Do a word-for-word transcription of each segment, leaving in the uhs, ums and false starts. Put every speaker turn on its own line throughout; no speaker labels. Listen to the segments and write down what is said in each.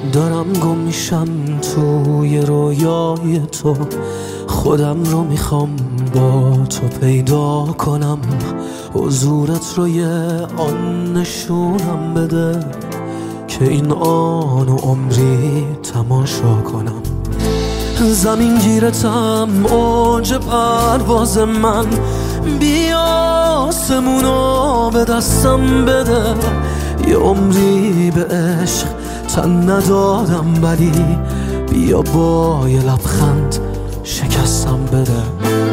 دارم گم میشم توی رویای تو، خودم رو میخوام با تو پیدا کنم، حضورت رو یه آن نشونم بده که این آن و عمری تماشا کنم. زمین گیرتم اوج پرواز من، بیا آسمونو به دستم بده، یه عمری به عشق تن ندادم ولی بیا با یه لبخند شکستم بده.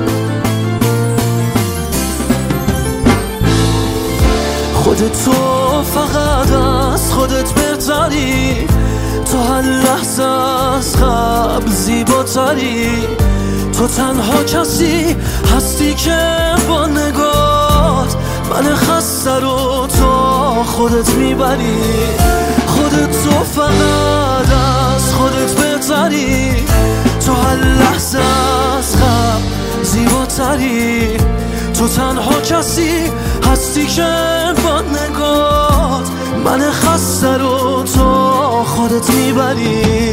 خودت تو فقط از خودت بهتری، تو هر لحظه از قبل زیباتری، تو تنها کسی هستی که با نگات من خسته رو تا خودت میبری. خودت تو فقط از خودت بهتری، تو هر لحظه از قبل زیباتری، تو تنها کسی هستی که با نگات من خسته رو تا خودت میبری.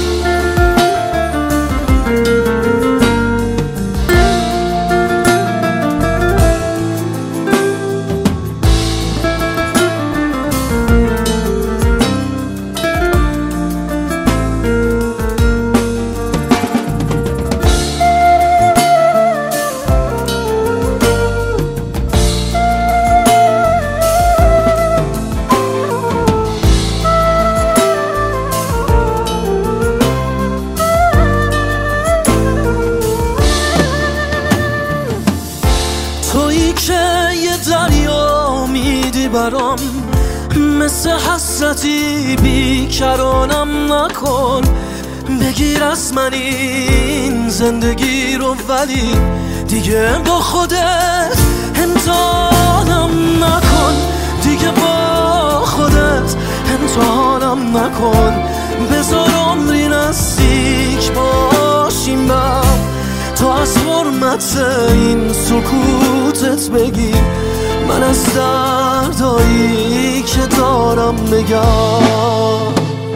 تویی که یه دریا میدی برام، مثل حسرتی بیکرانم نکن، بگیر از من این زندگی رو ولی دیگه با خودت امتحانم نکن، دیگه با خودت امتحانم نکن، بذار عمری نزدیک باشیم بر تو، از حرمت این سکوتت بگی، من از دردایی که دارم بگم.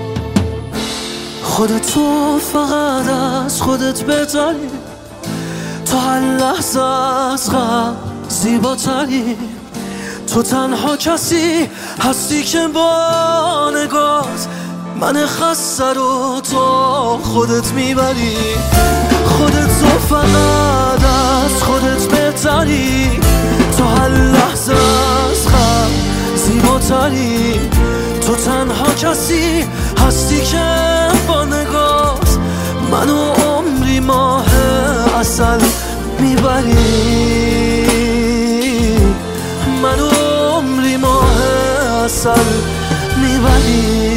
خودت تو فقط از خودت بهتری، تو هر لحظه از قبل زیباتری، تو تنها کسی هستی که با نگات من خسته رو تا خودت میبری. خودت تو فقط از خودت بهتری، تو هر لحظه از قبل زیباتری، تو تنها کسی هستی که با نگات منو عمری ماه عسل میبری، منو عمری ماه عسل میبری.